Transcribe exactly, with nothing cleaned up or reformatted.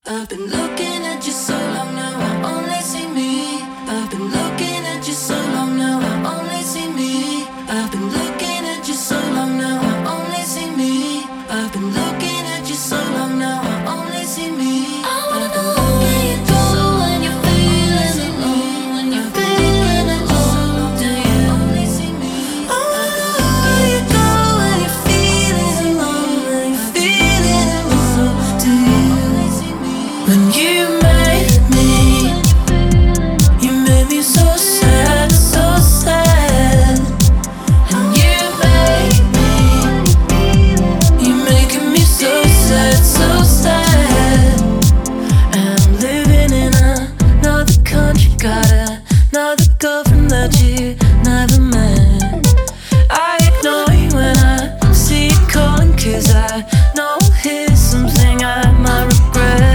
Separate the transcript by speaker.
Speaker 1: I've been looking at you so long now, I only see me. I've been looking at you so long now, I only see me. I've been looking at you so long now, I only see me. I've been looking at you so long now, I only see me. I wanna know where you go when you're feeling alone, when you're feeling alone. Do you only see me? I wanna know where you go when you're feeling alone, when you're feeling alone. Do you only see me? When you